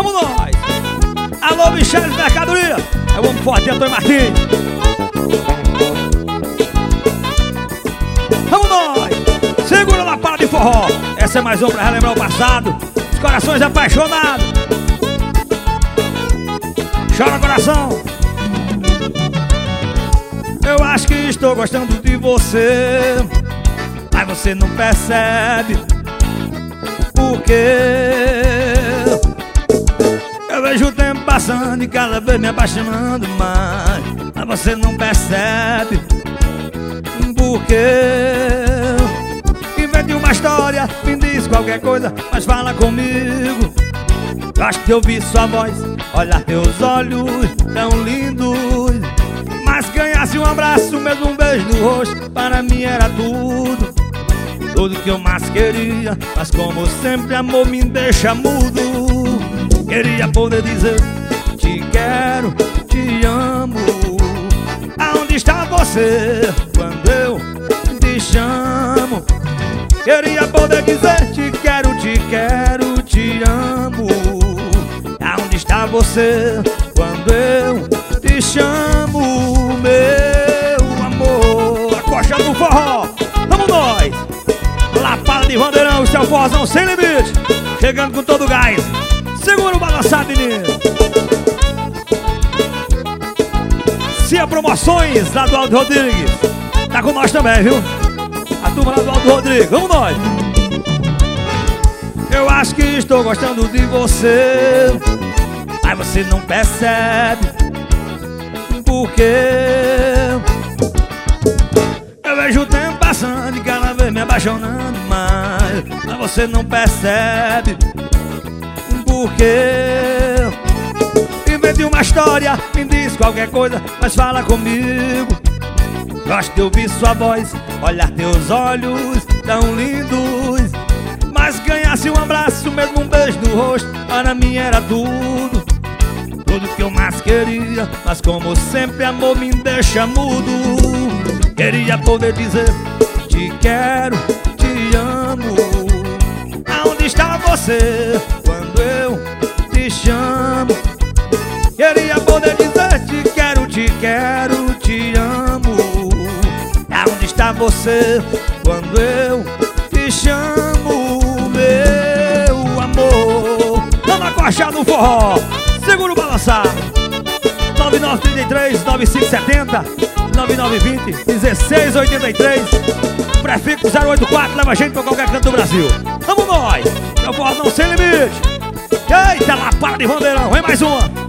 Vamos nós! Alô, Michele de Mercadoria! É o homem forte, Antônio Martins! Vamos nós! Segura na pala de forró! Essa é mais uma pra relembrar o passado. Os corações apaixonados. Chora, coração! Eu acho que estou gostando de você, mas você não percebe. Por quê? Eu vejo o tempo passando e cada vez me apaixonando mais, mas você não percebe. Por quê? Invente uma história, me diz qualquer coisa, mas fala comigo. Gosto de ouvir sua voz, olhar teus olhos tão lindos. Mas ganhasse um abraço, mesmo um beijo no rosto, para mim era tudo. Tudo que eu mais queria, mas como sempre amor me deixa mudo. Queria poder dizer, te quero, te amo. Aonde está você, quando eu te chamo? Queria poder dizer, te quero, te amo. Aonde está você, quando eu te chamo, meu amor? A coxa do forró, vamos nós! Lapada de Vandeirão, o seu forrozão sem limite, chegando com todo o gás. Segura o balançado, menino. Cia Promoções, lá do Aldo Rodrigues, tá com nós também, viu? A turma lá do Aldo Rodrigues, vamos nós! Eu acho que estou gostando de você, mas você não percebe. Por quê? Eu vejo o tempo passando e cada vez me apaixonando mais, mas você não percebe. Por quê? Invente uma história, me diz qualquer coisa, mas fala comigo. Gosto de ouvir sua voz, olhar teus olhos tão lindos. Mas ganhasse um abraço, mesmo um beijo no rosto, para mim era tudo. Tudo que eu mais queria, mas como sempre amor me deixa mudo. Queria poder dizer, te quero, te amo. Aonde está você, quando eu te chamo? Queria poder dizer, te quero, te amo. Aonde está você, quando eu te chamo, meu amor? Vamos acochar no forró, segura o balançado. 9933-9570 9920-1683, prefixo 084, leva gente pra qualquer canto do Brasil. Vamos nós, é o forrozão sem limite. Eita, lapada de Vandeirão, vem mais uma.